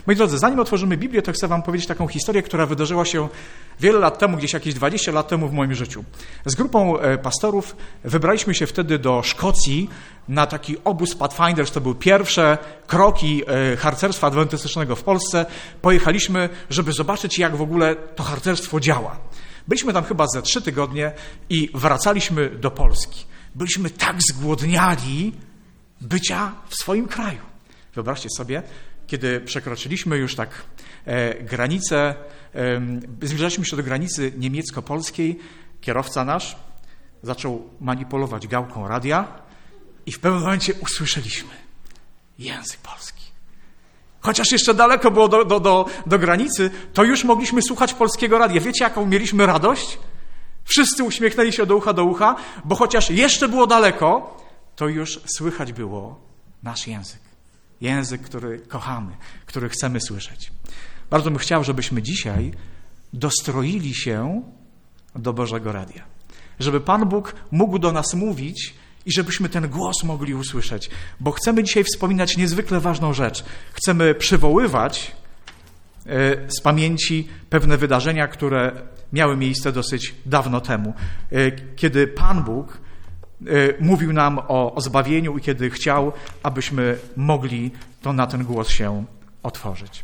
Moi drodzy, zanim otworzymy Biblię, to chcę wam powiedzieć taką historię, która wydarzyła się wiele lat temu, gdzieś jakieś 20 lat temu w moim życiu. Z grupą pastorów wybraliśmy się wtedy do Szkocji na taki obóz Pathfinders. To były pierwsze kroki harcerstwa adwentystycznego w Polsce. Pojechaliśmy, żeby zobaczyć, jak w ogóle to harcerstwo działa. Byliśmy tam chyba ze 3 tygodnie i wracaliśmy do Polski. Byliśmy tak zgłodniali bycia w swoim kraju. Wyobraźcie sobie, kiedy przekroczyliśmy już tak granicę, zbliżaliśmy się do granicy niemiecko-polskiej, kierowca nasz zaczął manipulować gałką radia i w pewnym momencie usłyszeliśmy język polski. Chociaż jeszcze daleko było do granicy, to już mogliśmy słuchać polskiego radia. Wiecie, jaką mieliśmy radość? Wszyscy uśmiechnęli się do ucha, bo chociaż jeszcze było daleko, to już słychać było nasz język. Język, który kochamy, który chcemy słyszeć. Bardzo bym chciał, żebyśmy dzisiaj dostroili się do Bożego Radia. Żeby Pan Bóg mógł do nas mówić i żebyśmy ten głos mogli usłyszeć. Bo chcemy dzisiaj wspominać niezwykle ważną rzecz. Chcemy przywoływać z pamięci pewne wydarzenia, które miały miejsce dosyć dawno temu. Kiedy Pan Bóg mówił nam o zbawieniu i kiedy chciał, abyśmy mogli na ten głos się otworzyć.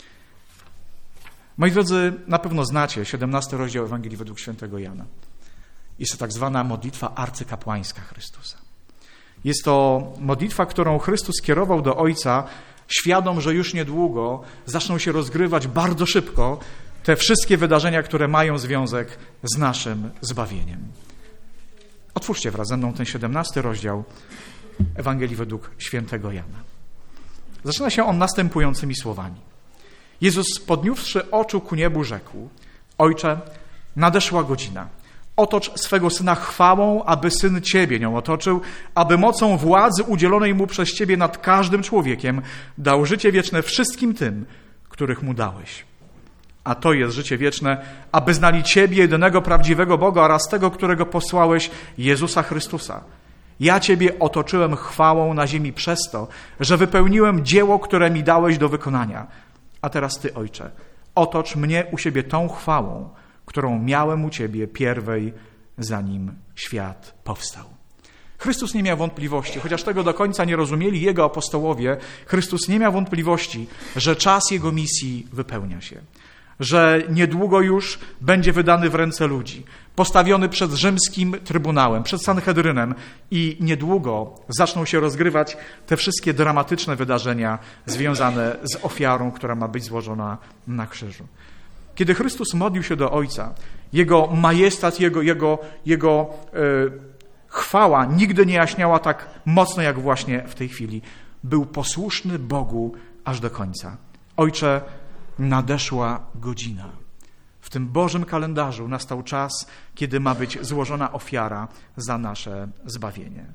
Moi drodzy, na pewno znacie 17 rozdział Ewangelii według świętego Jana. Jest to tak zwana modlitwa arcykapłańska Chrystusa. Jest to modlitwa, którą Chrystus kierował do Ojca, świadom, że już niedługo zaczną się rozgrywać bardzo szybko te wszystkie wydarzenia, które mają związek z naszym zbawieniem. Otwórzcie wraz ze mną ten 17 rozdział Ewangelii według świętego Jana. Zaczyna się on następującymi słowami. Jezus, podniósłszy oczu ku niebu, rzekł: Ojcze, nadeszła godzina. Otocz swego Syna chwałą, aby Syn Ciebie nią otoczył, aby mocą władzy udzielonej Mu przez Ciebie nad każdym człowiekiem dał życie wieczne wszystkim tym, których Mu dałeś. A to jest życie wieczne, aby znali Ciebie, jedynego prawdziwego Boga oraz tego, którego posłałeś, Jezusa Chrystusa. Ja Ciebie otoczyłem chwałą na ziemi przez to, że wypełniłem dzieło, które mi dałeś do wykonania. A teraz Ty, Ojcze, otocz mnie u siebie tą chwałą, którą miałem u Ciebie pierwej, zanim świat powstał. Chrystus nie miał wątpliwości, chociaż tego do końca nie rozumieli Jego apostołowie, Chrystus nie miał wątpliwości, że czas Jego misji wypełnia się. Że niedługo już będzie wydany w ręce ludzi, postawiony przed rzymskim trybunałem, przed Sanhedrynem i niedługo zaczną się rozgrywać te wszystkie dramatyczne wydarzenia związane z ofiarą, która ma być złożona na krzyżu. Kiedy Chrystus modlił się do Ojca, Jego majestat, Jego chwała nigdy nie jaśniała tak mocno jak właśnie w tej chwili. Był posłuszny Bogu aż do końca. Ojcze, nadeszła godzina. W tym Bożym kalendarzu nastał czas, kiedy ma być złożona ofiara za nasze zbawienie.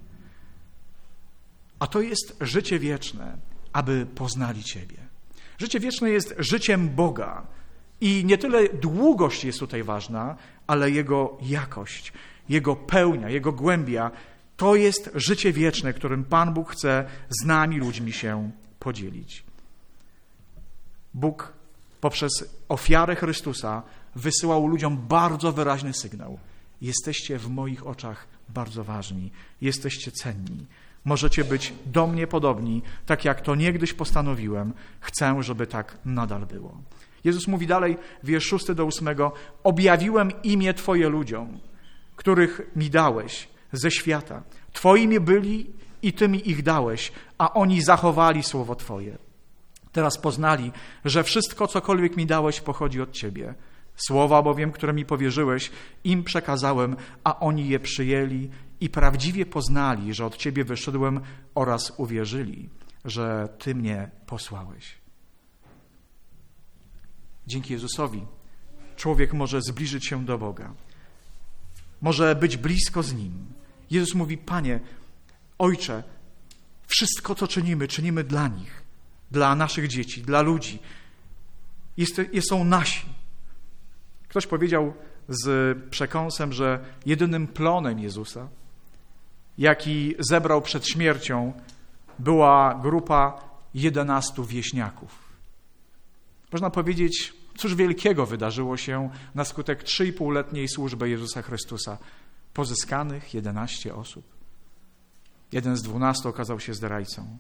A to jest życie wieczne, aby poznali Ciebie. Życie wieczne jest życiem Boga. I nie tyle długość jest tutaj ważna, ale Jego jakość, Jego pełnia, Jego głębia. To jest życie wieczne, którym Pan Bóg chce z nami, ludźmi się podzielić. Bóg poprzez ofiarę Chrystusa wysyłał ludziom bardzo wyraźny sygnał. Jesteście w moich oczach bardzo ważni, jesteście cenni. Możecie być do mnie podobni, tak jak to niegdyś postanowiłem. Chcę, żeby tak nadal było. Jezus mówi dalej, wiersz 6-8. Objawiłem imię Twoje ludziom, których mi dałeś ze świata. Twoimi byli i Ty mi ich dałeś, a oni zachowali słowo Twoje. Teraz poznali, że wszystko, cokolwiek mi dałeś, pochodzi od Ciebie. Słowa bowiem, które mi powierzyłeś, im przekazałem, a oni je przyjęli i prawdziwie poznali, że od Ciebie wyszedłem oraz uwierzyli, że Ty mnie posłałeś. Dzięki Jezusowi człowiek może zbliżyć się do Boga. Może być blisko z Nim. Jezus mówi, Panie, Ojcze, wszystko, co czynimy dla nich, dla naszych dzieci, dla ludzi. Są nasi. Ktoś powiedział z przekąsem, że jedynym plonem Jezusa, jaki zebrał przed śmiercią, była grupa 11 wieśniaków. Można powiedzieć, cóż wielkiego wydarzyło się na skutek 3,5-letniej służby Jezusa Chrystusa. Pozyskanych 11 osób. Jeden z 12 okazał się zdrajcą.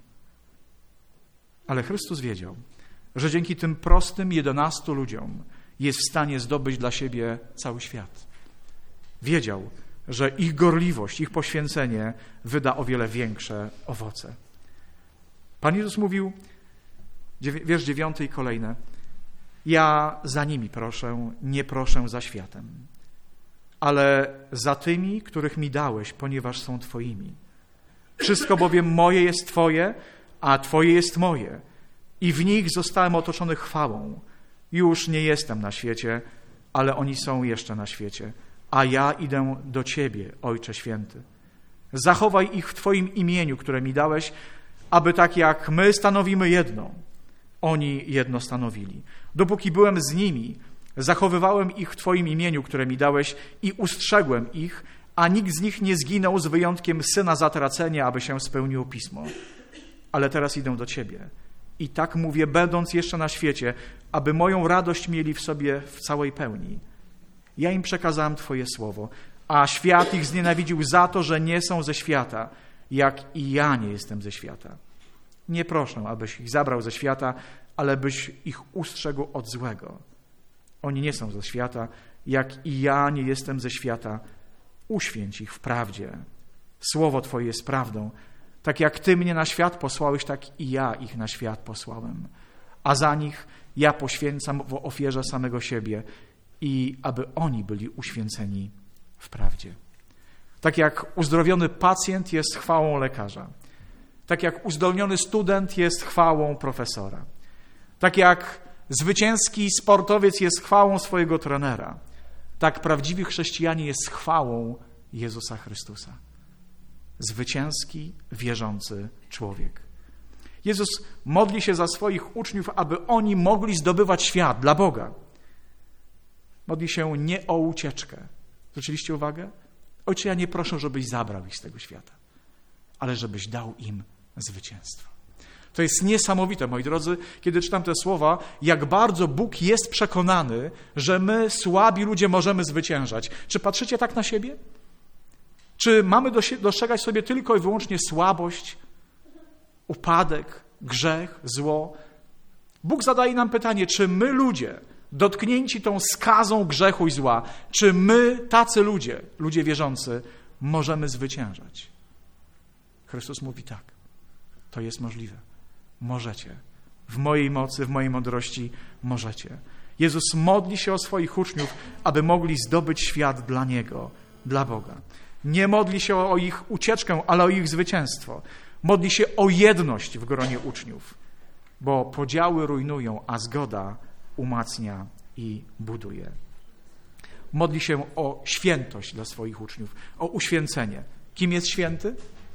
Ale Chrystus wiedział, że dzięki tym prostym 11 ludziom jest w stanie zdobyć dla siebie cały świat. Wiedział, że ich gorliwość, ich poświęcenie wyda o wiele większe owoce. Pan Jezus mówił, wiersz 9 i kolejne, ja za nimi proszę, nie proszę za światem, ale za tymi, których mi dałeś, ponieważ są Twoimi. Wszystko bowiem moje jest Twoje, a Twoje jest moje. I w nich zostałem otoczony chwałą. Już nie jestem na świecie, ale oni są jeszcze na świecie. A ja idę do Ciebie, Ojcze Święty. Zachowaj ich w Twoim imieniu, które mi dałeś, aby tak jak my stanowimy jedno, oni jedno stanowili. Dopóki byłem z nimi, zachowywałem ich w Twoim imieniu, które mi dałeś i ustrzegłem ich, a nikt z nich nie zginął z wyjątkiem syna zatracenia, aby się spełniło Pismo. Ale teraz idę do Ciebie. I tak mówię, będąc jeszcze na świecie, aby moją radość mieli w sobie w całej pełni. Ja im przekazałem Twoje słowo, a świat ich znienawidził za to, że nie są ze świata, jak i ja nie jestem ze świata. Nie proszę, abyś ich zabrał ze świata, ale byś ich ustrzegł od złego. Oni nie są ze świata, jak i ja nie jestem ze świata. Uświęć ich w prawdzie. Słowo Twoje jest prawdą. Tak jak Ty mnie na świat posłałeś, tak i ja ich na świat posłałem. A za nich ja poświęcam w ofierze samego siebie i aby oni byli uświęceni w prawdzie. Tak jak uzdrowiony pacjent jest chwałą lekarza. Tak jak uzdolniony student jest chwałą profesora. Tak jak zwycięski sportowiec jest chwałą swojego trenera. Tak prawdziwy chrześcijanin jest chwałą Jezusa Chrystusa. Zwycięski, wierzący człowiek. Jezus modli się za swoich uczniów, aby oni mogli zdobywać świat dla Boga. Modli się nie o ucieczkę. Zwróciliście uwagę? Ojcze, ja nie proszę, żebyś zabrał ich z tego świata, ale żebyś dał im zwycięstwo. To jest niesamowite, moi drodzy, kiedy czytam te słowa, jak bardzo Bóg jest przekonany, że my, słabi ludzie, możemy zwyciężać. Czy patrzycie tak na siebie? Czy mamy dostrzegać sobie tylko i wyłącznie słabość, upadek, grzech, zło? Bóg zadaje nam pytanie, czy my ludzie, dotknięci tą skazą grzechu i zła, czy my, tacy ludzie wierzący, możemy zwyciężać? Chrystus mówi tak, to jest możliwe. Możecie. W mojej mocy, w mojej mądrości możecie. Jezus modli się o swoich uczniów, aby mogli zdobyć świat dla Niego, dla Boga. Nie modli się o ich ucieczkę, ale o ich zwycięstwo. Modli się o jedność w gronie uczniów, bo podziały rujnują, a zgoda umacnia i buduje. Modli się o świętość dla swoich uczniów, o uświęcenie. Kim jest święty?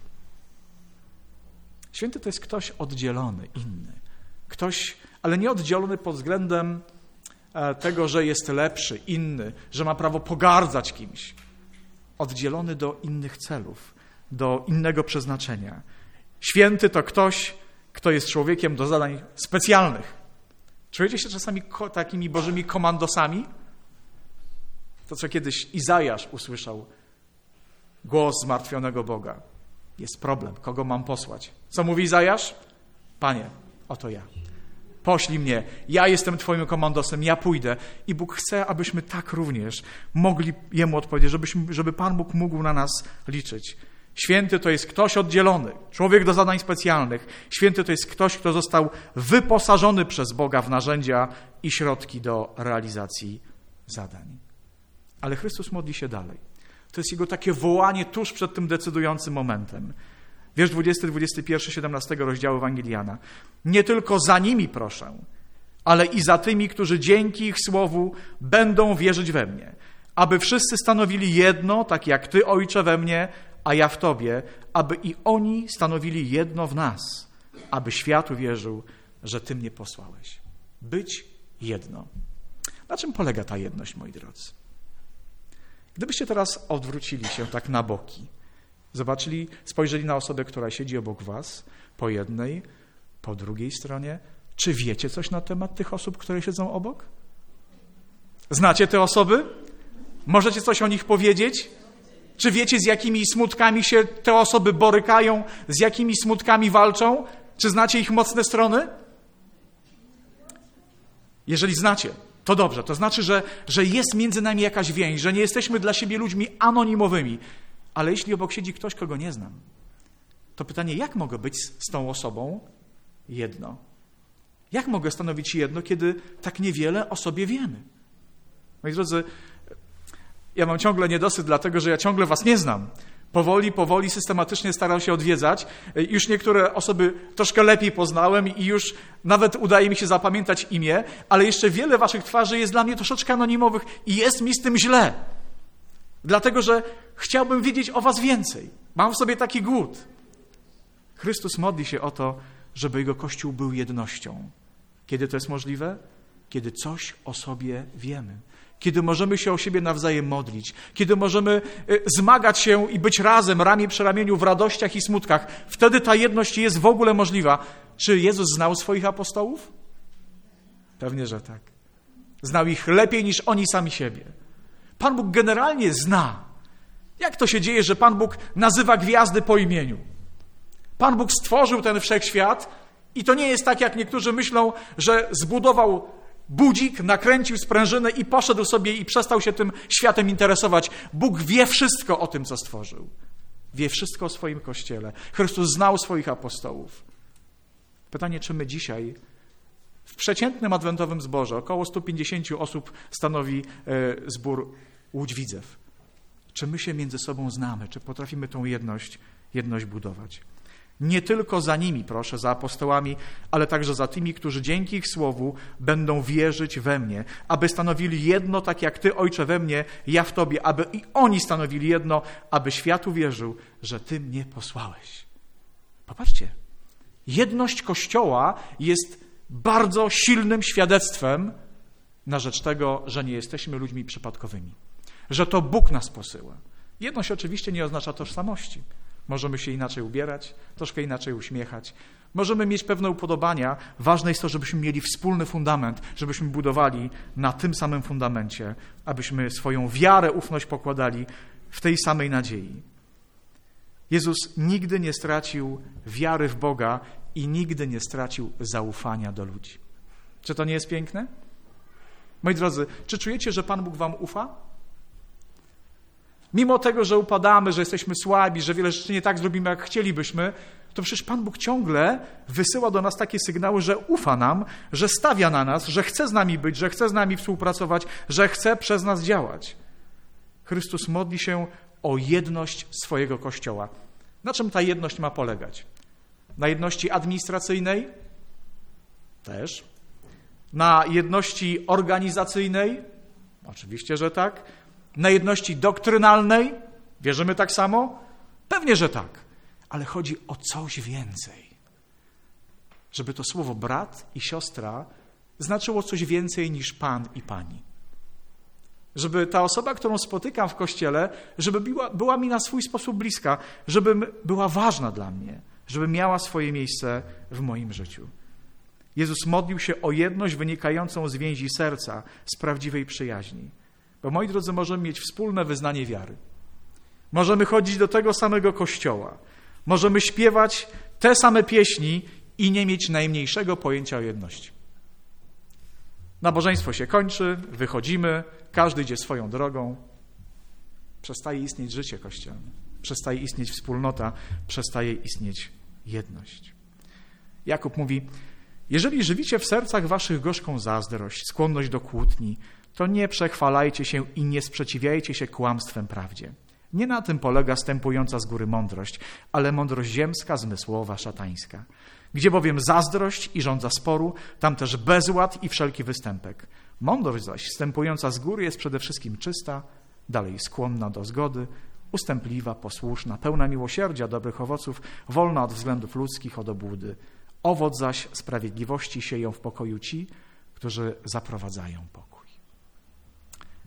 Święty to jest ktoś oddzielony, inny. Ktoś, ale nie oddzielony pod względem tego, że jest lepszy, inny, że ma prawo pogardzać kimś. Oddzielony do innych celów, do innego przeznaczenia. Święty to ktoś, kto jest człowiekiem do zadań specjalnych. Czujecie się czasami takimi bożymi komandosami? To, co kiedyś Izajasz usłyszał, głos zmartwionego Boga. Jest problem, kogo mam posłać? Co mówi Izajasz? Panie, oto ja. Poślij mnie, ja jestem Twoim komandosem, ja pójdę. I Bóg chce, abyśmy tak również mogli Jemu odpowiedzieć, żeby Pan Bóg mógł na nas liczyć. Święty to jest ktoś oddzielony, człowiek do zadań specjalnych. Święty to jest ktoś, kto został wyposażony przez Boga w narzędzia i środki do realizacji zadań. Ale Chrystus modli się dalej. To jest Jego takie wołanie tuż przed tym decydującym momentem. Wiersz 20, 21, 17 rozdziału Ewangelii Jana. Nie tylko za nimi proszę, ale i za tymi, którzy dzięki ich słowu będą wierzyć we mnie. Aby wszyscy stanowili jedno, tak jak Ty, Ojcze, we mnie, a ja w Tobie, aby i oni stanowili jedno w nas, aby świat uwierzył, że Ty mnie posłałeś. Być jedno. Na czym polega ta jedność, moi drodzy? Gdybyście teraz odwrócili się tak na boki, spojrzeli na osobę, która siedzi obok was, po jednej, po drugiej stronie, Czy wiecie coś na temat tych osób, które siedzą obok? Znacie te osoby? Możecie coś o nich powiedzieć? Czy wiecie, z jakimi smutkami się te osoby borykają, z jakimi smutkami walczą? Czy znacie ich mocne strony? Jeżeli znacie, to dobrze. To znaczy, że jest między nami jakaś więź, że nie jesteśmy dla siebie ludźmi anonimowymi. Ale jeśli obok siedzi ktoś, kogo nie znam, to pytanie, jak mogę być z tą osobą jedno? Jak mogę stanowić jedno, kiedy tak niewiele o sobie wiemy? Moi drodzy, ja mam ciągle niedosyt, dlatego że ja ciągle was nie znam. Powoli, systematycznie staram się odwiedzać. Już niektóre osoby troszkę lepiej poznałem i już nawet udaje mi się zapamiętać imię, ale jeszcze wiele waszych twarzy jest dla mnie troszeczkę anonimowych i jest mi z tym źle. Dlatego, że chciałbym wiedzieć o was więcej. Mam w sobie taki głód. Chrystus modli się o to, żeby Jego Kościół był jednością. Kiedy to jest możliwe? Kiedy coś o sobie wiemy. Kiedy możemy się o siebie nawzajem modlić. Kiedy możemy zmagać się i być razem, ramię przy ramieniu w radościach i smutkach. Wtedy ta jedność jest w ogóle możliwa. Czy Jezus znał swoich apostołów? Pewnie, że tak. Znał ich lepiej niż oni sami siebie. Pan Bóg generalnie zna. Jak to się dzieje, że Pan Bóg nazywa gwiazdy po imieniu? Pan Bóg stworzył ten wszechświat i to nie jest tak, jak niektórzy myślą, że zbudował budzik, nakręcił sprężynę i poszedł sobie i przestał się tym światem interesować. Bóg wie wszystko o tym, co stworzył. Wie wszystko o swoim Kościele. Chrystus znał swoich apostołów. Pytanie, czy my dzisiaj w przeciętnym adwentowym zborze, około 150 osób stanowi zbór Łódź Widzew. Czy my się między sobą znamy? Czy potrafimy tą jedność budować? Nie tylko za nimi, proszę, za apostołami, ale także za tymi, którzy dzięki ich słowu będą wierzyć we mnie, aby stanowili jedno, tak jak Ty, Ojcze, we mnie, ja w Tobie, aby i oni stanowili jedno, aby świat uwierzył, że Ty mnie posłałeś. Popatrzcie, jedność Kościoła jest bardzo silnym świadectwem na rzecz tego, że nie jesteśmy ludźmi przypadkowymi, że to Bóg nas posyła. Jedność oczywiście nie oznacza tożsamości. Możemy się inaczej ubierać, troszkę inaczej uśmiechać. Możemy mieć pewne upodobania. Ważne jest to, żebyśmy mieli wspólny fundament, żebyśmy budowali na tym samym fundamencie, abyśmy swoją wiarę, ufność pokładali w tej samej nadziei. Jezus nigdy nie stracił wiary w Boga i nigdy nie stracił zaufania do ludzi. Czy to nie jest piękne? Moi drodzy, czy czujecie, że Pan Bóg wam ufa? Mimo tego, że upadamy, że jesteśmy słabi, że wiele rzeczy nie tak zrobimy, jak chcielibyśmy, to przecież Pan Bóg ciągle wysyła do nas takie sygnały, że ufa nam, że stawia na nas, że chce z nami być, że chce z nami współpracować, że chce przez nas działać. Chrystus modli się o jedność swojego Kościoła. Na czym ta jedność ma polegać? Na jedności administracyjnej? Też. Na jedności organizacyjnej? Oczywiście, że tak. Na jedności doktrynalnej? Wierzymy tak samo? Pewnie, że tak. Ale chodzi o coś więcej. Żeby to słowo brat i siostra znaczyło coś więcej niż pan i pani. Żeby ta osoba, którą spotykam w Kościele, żeby była mi na swój sposób bliska, żeby była ważna dla mnie, żeby miała swoje miejsce w moim życiu. Jezus modlił się o jedność wynikającą z więzi serca, z prawdziwej przyjaźni. Bo, moi drodzy, możemy mieć wspólne wyznanie wiary. Możemy chodzić do tego samego kościoła. Możemy śpiewać te same pieśni i nie mieć najmniejszego pojęcia o jedności. Nabożeństwo się kończy, wychodzimy, każdy idzie swoją drogą. Przestaje istnieć życie kościelne. Przestaje istnieć wspólnota, przestaje istnieć jedność. Jakub mówi: jeżeli żywicie w sercach waszych gorzką zazdrość, skłonność do kłótni, to nie przechwalajcie się i nie sprzeciwiajcie się kłamstwem prawdzie. Nie na tym polega stępująca z góry mądrość, ale mądrość ziemska, zmysłowa, szatańska. Gdzie bowiem zazdrość i żądza sporu, tam też bezład i wszelki występek. Mądrość zaś stępująca z góry jest przede wszystkim czysta, dalej skłonna do zgody, ustępliwa, posłuszna, pełna miłosierdzia, dobrych owoców, wolna od względów ludzkich, od obłudy. Owoc zaś sprawiedliwości sieją w pokoju ci, którzy zaprowadzają pokój.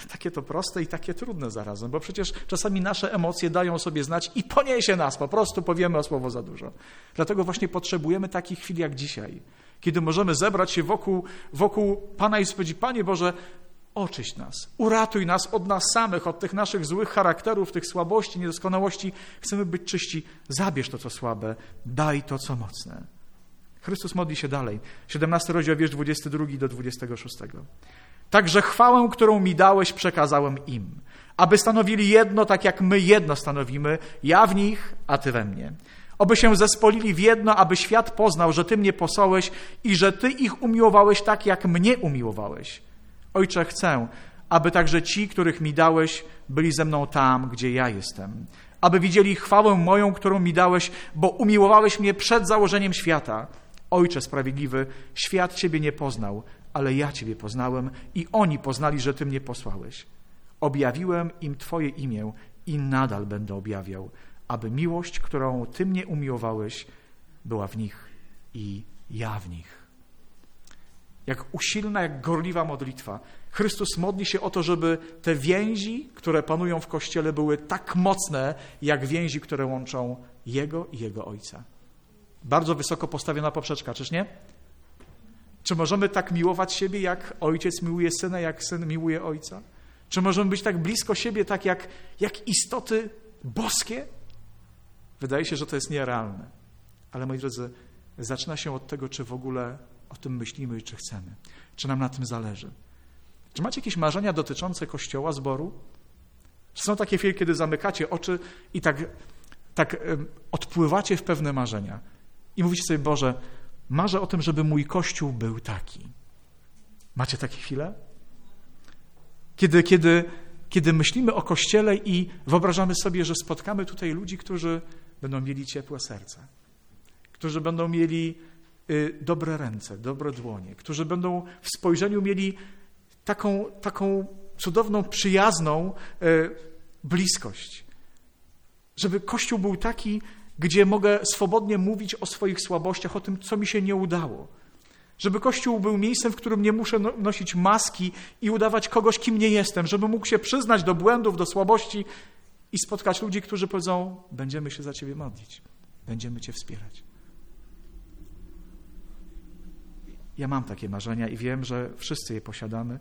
Takie to proste i takie trudne zarazem, bo przecież czasami nasze emocje dają sobie znać i poniesie nas, po prostu powiemy o słowo za dużo. Dlatego właśnie potrzebujemy takich chwil jak dzisiaj, kiedy możemy zebrać się wokół Pana i powiedzieć: Panie Boże, oczyść nas, uratuj nas od nas samych, od tych naszych złych charakterów, tych słabości, niedoskonałości. Chcemy być czyści, zabierz to, co słabe, daj to, co mocne. Chrystus modli się dalej. 17 rozdział, wiersz 22 do 26. Także chwałę, którą mi dałeś, przekazałem im, aby stanowili jedno, tak jak my jedno stanowimy, ja w nich, a Ty we mnie. Oby się zespolili w jedno, aby świat poznał, że Ty mnie posłałeś i że Ty ich umiłowałeś tak, jak mnie umiłowałeś. Ojcze, chcę, aby także ci, których mi dałeś, byli ze mną tam, gdzie ja jestem. Aby widzieli chwałę moją, którą mi dałeś, bo umiłowałeś mnie przed założeniem świata. Ojcze sprawiedliwy, świat Ciebie nie poznał, ale ja Ciebie poznałem i oni poznali, że Ty mnie posłałeś. Objawiłem im Twoje imię i nadal będę objawiał, aby miłość, którą Ty mnie umiłowałeś, była w nich i ja w nich. Jak usilna, jak gorliwa modlitwa. Chrystus modli się o to, żeby te więzi, które panują w Kościele, były tak mocne, jak więzi, które łączą Jego i Jego Ojca. Bardzo wysoko postawiona poprzeczka, czyż nie? Czy możemy tak miłować siebie, jak ojciec miłuje syna, jak syn miłuje ojca? Czy możemy być tak blisko siebie, tak jak istoty boskie? Wydaje się, że to jest nierealne. Ale moi drodzy, zaczyna się od tego, czy w ogóle o tym myślimy i czy chcemy. Czy nam na tym zależy. Czy macie jakieś marzenia dotyczące Kościoła, zboru? Czy są takie chwile, kiedy zamykacie oczy i tak odpływacie w pewne marzenia i mówicie sobie: Boże, marzę o tym, żeby mój Kościół był taki. Macie takie chwile? Kiedy myślimy o Kościele i wyobrażamy sobie, że spotkamy tutaj ludzi, którzy będą mieli ciepłe serce, którzy będą mieli dobre ręce, dobre dłonie, którzy będą w spojrzeniu mieli taką cudowną, przyjazną bliskość. Żeby Kościół był taki, gdzie mogę swobodnie mówić o swoich słabościach, o tym, co mi się nie udało. Żeby Kościół był miejscem, w którym nie muszę nosić maski i udawać kogoś, kim nie jestem. Żeby mógł się przyznać do błędów, do słabości i spotkać ludzi, którzy powiedzą: będziemy się za Ciebie modlić, będziemy Cię wspierać. Ja mam takie marzenia i wiem, że wszyscy je posiadamy,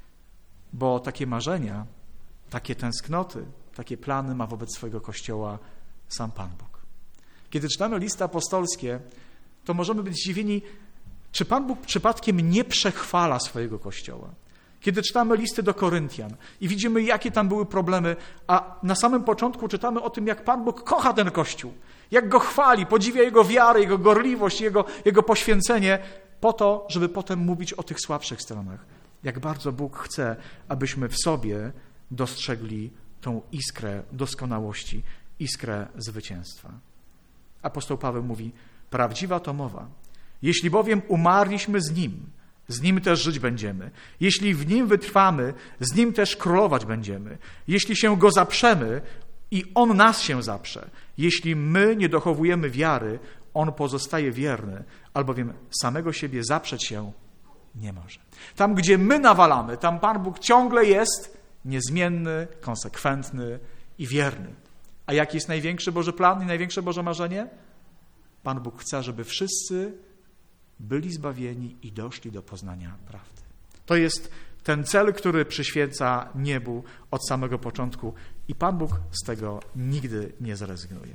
bo takie marzenia, takie tęsknoty, takie plany ma wobec swojego Kościoła sam Pan Bóg. Kiedy czytamy listy apostolskie, to możemy być zdziwieni, czy Pan Bóg przypadkiem nie przechwala swojego Kościoła. Kiedy czytamy listy do Koryntian i widzimy, jakie tam były problemy, a na samym początku czytamy o tym, jak Pan Bóg kocha ten Kościół, jak go chwali, podziwia jego wiarę, jego gorliwość, jego poświęcenie, po to, żeby potem mówić o tych słabszych stronach. Jak bardzo Bóg chce, abyśmy w sobie dostrzegli tą iskrę doskonałości, iskrę zwycięstwa. Apostoł Paweł mówi: prawdziwa to mowa. Jeśli bowiem umarliśmy z Nim też żyć będziemy. Jeśli w Nim wytrwamy, z Nim też królować będziemy. Jeśli się Go zaprzemy i On nas się zaprze. Jeśli my nie dochowujemy wiary, On pozostaje wierny, albowiem samego siebie zaprzeć się nie może. Tam, gdzie my nawalamy, tam Pan Bóg ciągle jest niezmienny, konsekwentny i wierny. A jaki jest największy Boży plan i największe Boże marzenie? Pan Bóg chce, żeby wszyscy byli zbawieni i doszli do poznania prawdy. To jest ten cel, który przyświeca niebu od samego początku i Pan Bóg z tego nigdy nie zrezygnuje.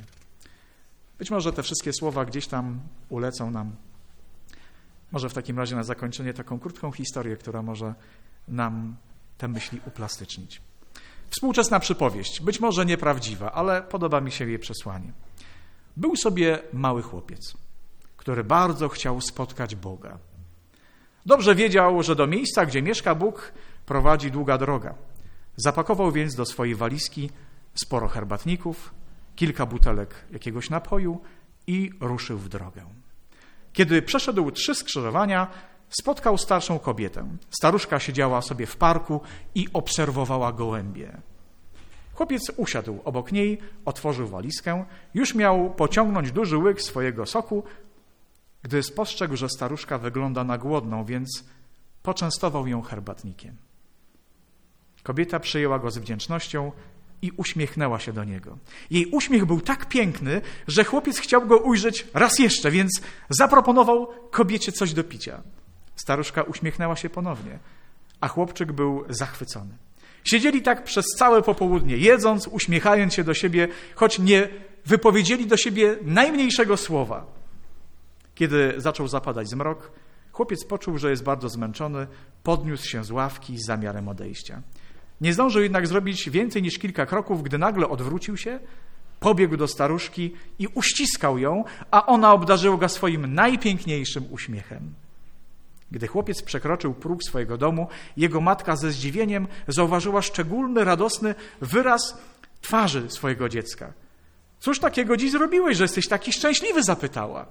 Być może te wszystkie słowa gdzieś tam ulecą nam. Może w takim razie na zakończenie taką krótką historię, która może nam te myśli uplastycznić. Współczesna przypowieść, być może nieprawdziwa, ale podoba mi się jej przesłanie. Był sobie mały chłopiec, który bardzo chciał spotkać Boga. Dobrze wiedział, że do miejsca, gdzie mieszka Bóg, prowadzi długa droga. Zapakował więc do swojej walizki sporo herbatników, kilka butelek jakiegoś napoju i ruszył w drogę. Kiedy przeszedł 3 skrzyżowania, spotkał starszą kobietę. Staruszka siedziała sobie w parku i obserwowała gołębie. Chłopiec usiadł obok niej, otworzył walizkę, już miał pociągnąć duży łyk swojego soku, gdy spostrzegł, że staruszka wygląda na głodną, więc poczęstował ją herbatnikiem. Kobieta przyjęła go z wdzięcznością i uśmiechnęła się do niego. Jej uśmiech był tak piękny, że chłopiec chciał go ujrzeć raz jeszcze, więc zaproponował kobiecie coś do picia. Staruszka uśmiechnęła się ponownie, a chłopczyk był zachwycony. Siedzieli tak przez całe popołudnie, jedząc, uśmiechając się do siebie, choć nie wypowiedzieli do siebie najmniejszego słowa. Kiedy zaczął zapadać zmrok, chłopiec poczuł, że jest bardzo zmęczony, podniósł się z ławki z zamiarem odejścia. Nie zdążył jednak zrobić więcej niż kilka kroków, gdy nagle odwrócił się, pobiegł do staruszki i uściskał ją, a ona obdarzyła go swoim najpiękniejszym uśmiechem. Gdy chłopiec przekroczył próg swojego domu, jego matka ze zdziwieniem zauważyła szczególny, radosny wyraz twarzy swojego dziecka. Cóż takiego dziś zrobiłeś, że jesteś taki szczęśliwy? Zapytała.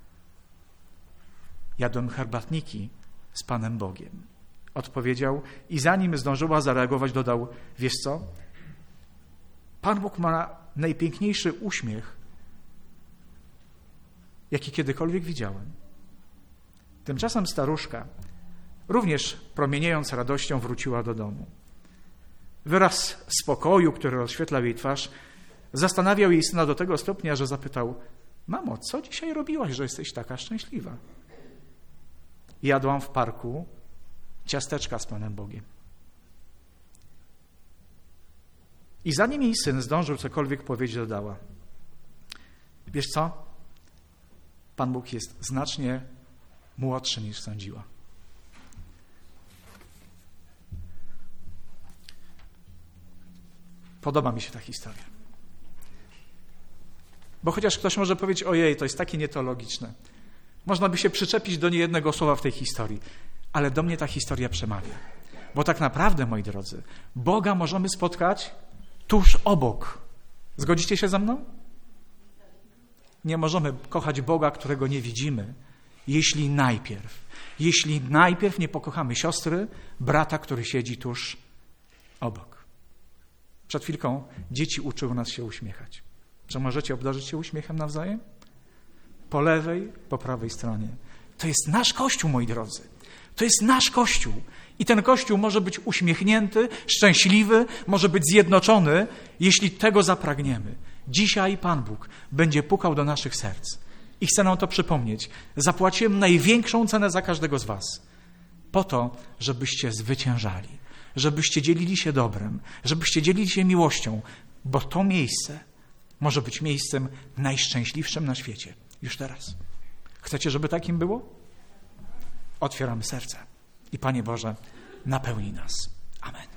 Jadłem herbatniki z Panem Bogiem. Odpowiedział i zanim zdążyła zareagować, dodał, wiesz co? Pan Bóg ma najpiękniejszy uśmiech, jaki kiedykolwiek widziałem. Tymczasem staruszka, również promieniejąc radością, wróciła do domu. Wyraz spokoju, który rozświetlał jej twarz, zastanawiał jej syna do tego stopnia, że zapytał, mamo, co dzisiaj robiłaś, że jesteś taka szczęśliwa? Jadłam w parku ciasteczka z Panem Bogiem. I zanim jej syn zdążył cokolwiek powiedzieć, dodała, wiesz co? Pan Bóg jest znacznie młodszy niż sądziła. Podoba mi się ta historia. Bo chociaż ktoś może powiedzieć, ojej, to jest takie nieteologiczne. Można by się przyczepić do niejednego słowa w tej historii. Ale do mnie ta historia przemawia. Bo tak naprawdę, moi drodzy, Boga możemy spotkać tuż obok. Zgodzicie się ze mną? Nie możemy kochać Boga, którego nie widzimy, jeśli najpierw nie pokochamy siostry, brata, który siedzi tuż obok. Przed chwilką dzieci uczyły nas się uśmiechać. Czy możecie obdarzyć się uśmiechem nawzajem? Po lewej, po prawej stronie. To jest nasz Kościół, moi drodzy. To jest nasz Kościół. I ten Kościół może być uśmiechnięty, szczęśliwy, może być zjednoczony, jeśli tego zapragniemy. Dzisiaj Pan Bóg będzie pukał do naszych serc. I chcę nam to przypomnieć. Zapłaciłem największą cenę za każdego z was. Po to, żebyście zwyciężali. Żebyście dzielili się dobrem. Żebyście dzielili się miłością. Bo to miejsce może być miejscem najszczęśliwszym na świecie. Już teraz. Chcecie, żeby takim było? Otwieramy serce. I Panie Boże, napełnij nas. Amen.